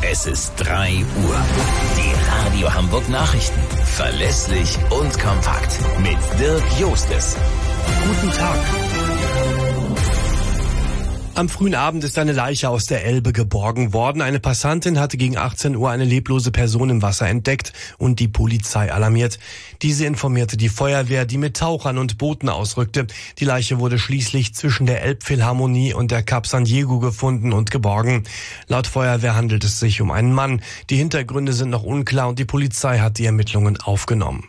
Es ist 3 Uhr. Die Radio Hamburg Nachrichten. Verlässlich und kompakt. Mit Dirk Jostes. Guten Tag. Am frühen Abend ist eine Leiche aus der Elbe geborgen worden. Eine Passantin hatte gegen 18 Uhr eine leblose Person im Wasser entdeckt und die Polizei alarmiert. Diese informierte die Feuerwehr, die mit Tauchern und Booten ausrückte. Die Leiche wurde schließlich zwischen der Elbphilharmonie und der Cap San Diego gefunden und geborgen. Laut Feuerwehr handelt es sich um einen Mann. Die Hintergründe sind noch unklar und die Polizei hat die Ermittlungen aufgenommen.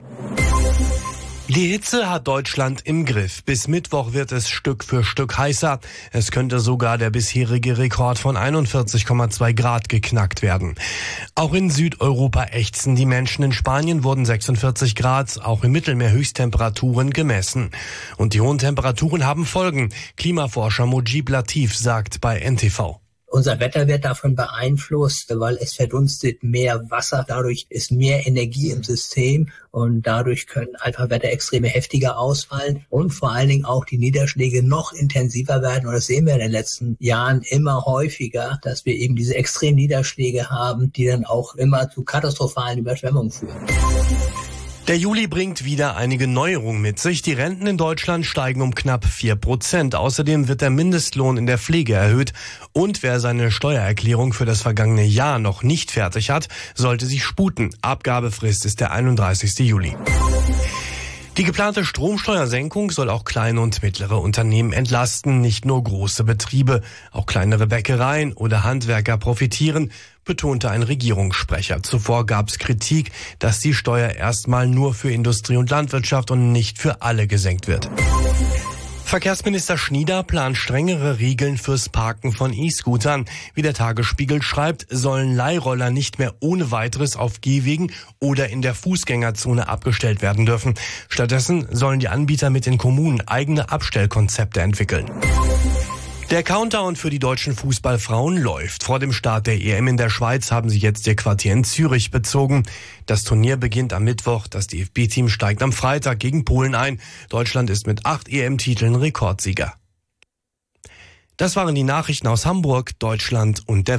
Die Hitze hat Deutschland im Griff. Bis Mittwoch wird es Stück für Stück heißer. Es könnte sogar der bisherige Rekord von 41,2 Grad geknackt werden. Auch in Südeuropa ächzen die Menschen. In Spanien wurden 46 Grad, auch im Mittelmeer Höchsttemperaturen gemessen. Und die hohen Temperaturen haben Folgen. Klimaforscher Mujib Latif sagt bei NTV. Unser Wetter wird davon beeinflusst, weil es verdunstet mehr Wasser. Dadurch ist mehr Energie im System und dadurch können einfach Wetterextreme heftiger ausfallen und vor allen Dingen auch die Niederschläge noch intensiver werden. Und das sehen wir in den letzten Jahren immer häufiger, dass wir eben diese extremen Niederschläge haben, die dann auch immer zu katastrophalen Überschwemmungen führen. Der Juli bringt wieder einige Neuerungen mit sich. Die Renten in Deutschland steigen um knapp 4%. Außerdem wird der Mindestlohn in der Pflege erhöht. Und wer seine Steuererklärung für das vergangene Jahr noch nicht fertig hat, sollte sich sputen. Abgabefrist ist der 31. Juli. Die geplante Stromsteuersenkung soll auch kleine und mittlere Unternehmen entlasten, nicht nur große Betriebe. Auch kleinere Bäckereien oder Handwerker profitieren, betonte ein Regierungssprecher. Zuvor gab es Kritik, dass die Steuer erstmal nur für Industrie und Landwirtschaft und nicht für alle gesenkt wird. Verkehrsminister Schnieder plant strengere Regeln fürs Parken von E-Scootern. Wie der Tagesspiegel schreibt, sollen Leihroller nicht mehr ohne weiteres auf Gehwegen oder in der Fußgängerzone abgestellt werden dürfen. Stattdessen sollen die Anbieter mit den Kommunen eigene Abstellkonzepte entwickeln. Der Countdown für die deutschen Fußballfrauen läuft. Vor dem Start der EM in der Schweiz haben sie jetzt ihr Quartier in Zürich bezogen. Das Turnier beginnt am Mittwoch. Das DFB-Team steigt am Freitag gegen Polen ein. Deutschland ist mit 8 EM-Titeln Rekordsieger. Das waren die Nachrichten aus Hamburg, Deutschland und der